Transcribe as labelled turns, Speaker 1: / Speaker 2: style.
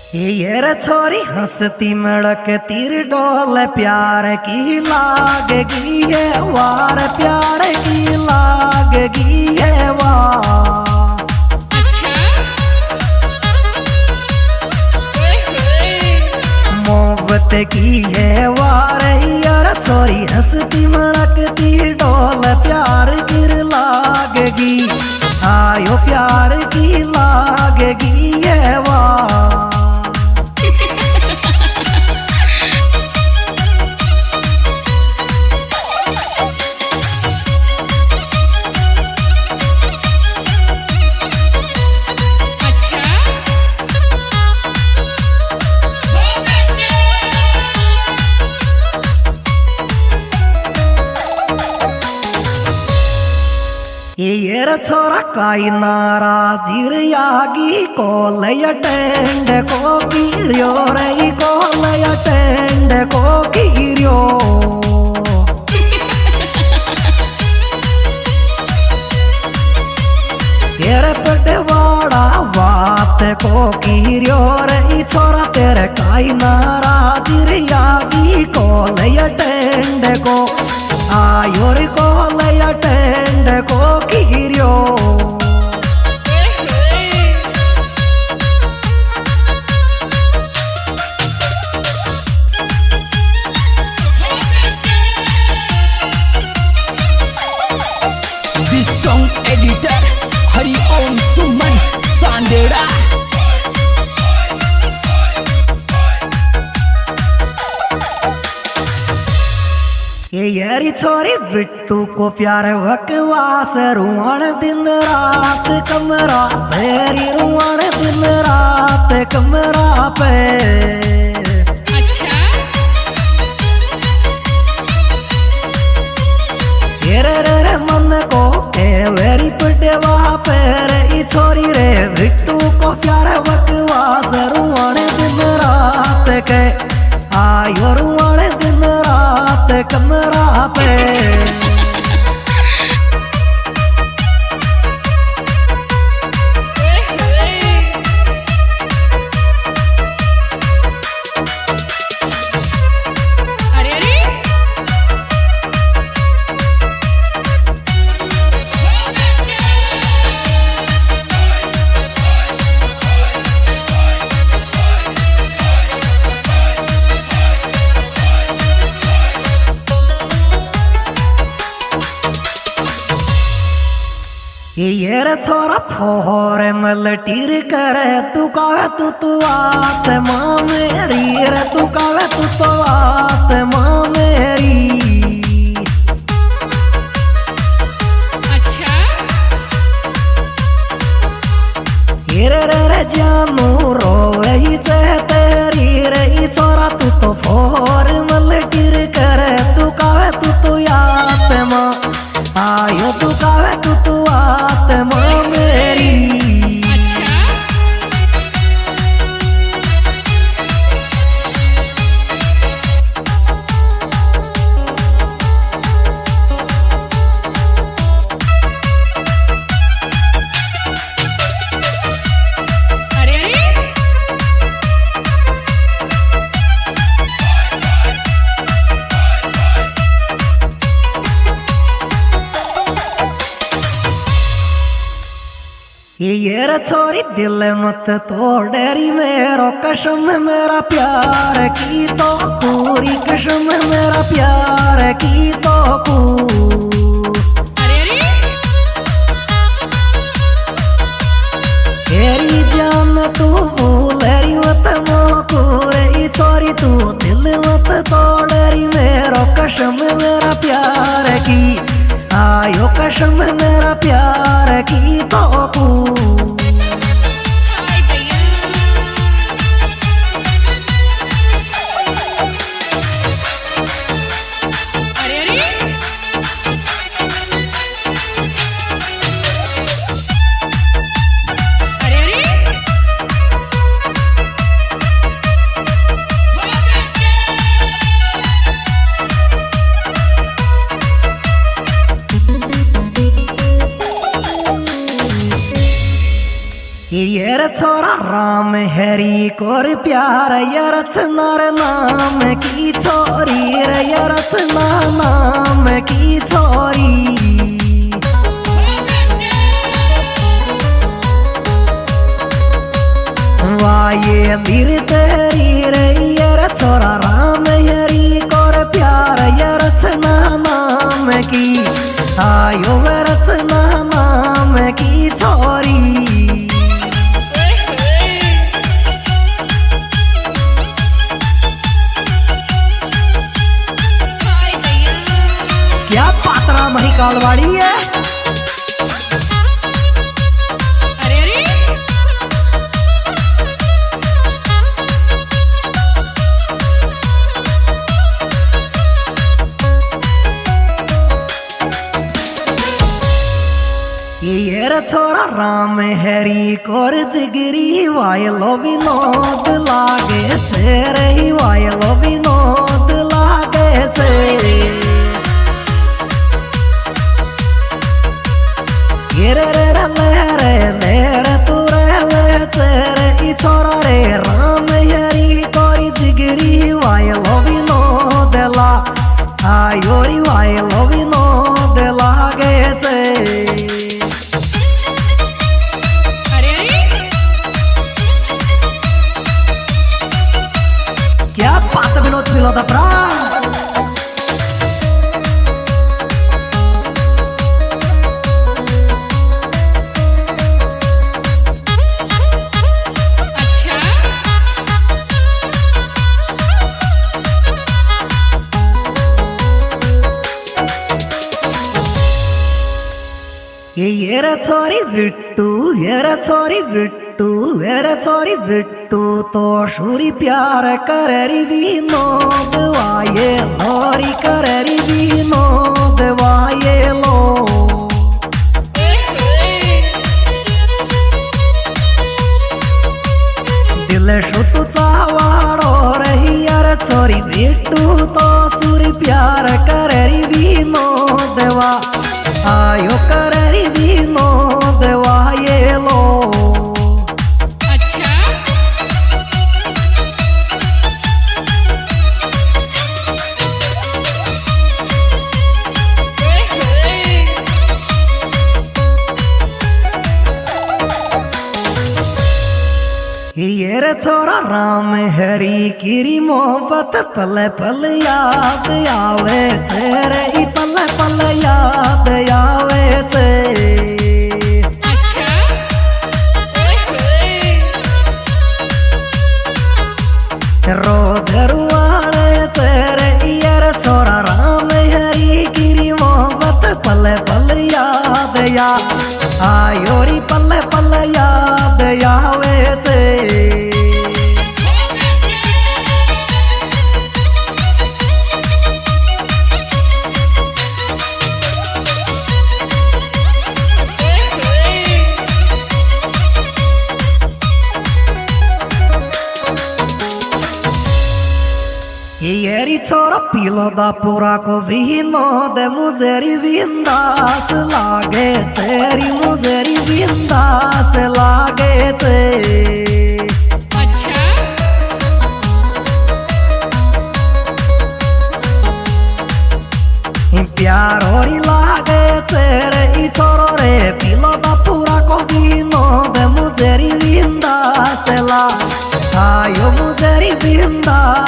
Speaker 1: ये रे छोरी हंसती मड़क तीर डोल प्यार की लागगी है वार प्यार की लागगी है वार।
Speaker 2: अच्छा
Speaker 1: मोहब्बत की है वार यार छोरी हंसती मड़क तीर डोल प्यार की लागगी आयो प्यार की लागगी है वार। ये रे छोरा काई नारा जीर यागी को लय टेंड को गिरियो रे को लय टेंड को गिरियो। तेरे पटवाड़ा बात को गिरियो रे छोरा तेरे काई नारा जीर यागी को लय टेंड को आयो रे को लय टेंड को गिरियो।
Speaker 3: This song editor Hari Om Suman Sandera।
Speaker 1: ये यारी छोरी बिट्टू को प्यार बकवास रुआण दिन रात कमरा तेरी रुआण दिन रात कमरा पे।
Speaker 2: अच्छा
Speaker 1: रे रे रे मन को के वेरी पड़े वहाँ पे रे छोरी रे बिट्टू को प्यार बकवास रुआण दिन रात के आयो रुआण दिन रात कमरा पे।
Speaker 2: अरे अरे
Speaker 1: ये रे छोरा फोर मलटीर करे तू कावे तू आत माँ मेरी रे तू कावे तू आत माँ मेरी।
Speaker 2: अच्छा
Speaker 1: ये रे जानू रोवे ही चाहे तेरी रे छोरा तू तो फोर मलटीर करे तू कावे तू आत माँ आयो तू कावे तू आत माँ मेरी।
Speaker 2: अच्छा अरे अरे
Speaker 1: ये रे छोरी दिल मत तोड़ेरी मेरो कसम मेरा प्यार की तो पूरी कसम मेरा प्यार की तो
Speaker 2: अरे अरे
Speaker 1: तेरी जान तू भूलेरी मत मोको रे छोरी तू दिल मत तोड़ेरी मेरो कसम मेरा प्यार की आयो कसम मेरा प्यार की तो
Speaker 2: हाय भैया अरे अरे अरे अरे
Speaker 1: ये रे छोरा राम हरी कोर प्यार ये रचनार नाम की छोरी रे ये रचना नाम की छोरी वाये लीर तेरी रे ये रे छोरा राम हरी कोर प्यार ये रचना नाम की आयो वे रचना नाम की छोरी
Speaker 2: हाय दैया
Speaker 1: क्या पात्रा मही कालवाड़ी है
Speaker 2: अरे अरे
Speaker 1: ये रे छोरा राम हरी कोर जिगरी वायलो विनोद लागे छे रे वायलो विनोद लागे छे ये रे रे ले रे तू रे छे रे ई छोरा रे राम हरी कोरी जिगरी वायलो विनोद ला आयोरी वायलो विनोद लागे छे
Speaker 2: अरे अरे
Speaker 1: क्या बात विनोद विनोद प्रा
Speaker 2: अच्छा
Speaker 1: ये रे छोरी बिट्टू ये रे छोरी बिट्टू ये रे छोरी बिट्टू तो शूरी प्यार करेरी विनोद वाये लोरी करेरी विनोद वाये लो दिल शुतु चावाड़ो रही यार छोरी बिट्टू तो सूरी प्यार करेरी विनोद वा आयो करेरी विनोद वाये लो
Speaker 2: अच्छा
Speaker 1: ये रे छोरा राम हरी किरी मोहब्बत पल पल याद आवे छे रे ई पल पल याद आवे छे
Speaker 2: अच्छा
Speaker 1: रोज रुआणे छे रे ये रे छोरा राम हरी किरी मोहब्बत पल पल याद या आयोरी पल पल याद आवे छे येरी छोरा पीलो दा पूरा को विनोद मुझेरी विंदास लागे चेरी मुझेरी विंदास लागे छे
Speaker 2: अच्छा
Speaker 1: प्यार होरी लागे चेरे ई छोरो रे पीलो दा पूरा को विनोद मुझेरी विंदास ला आयो मुझेरी विंदास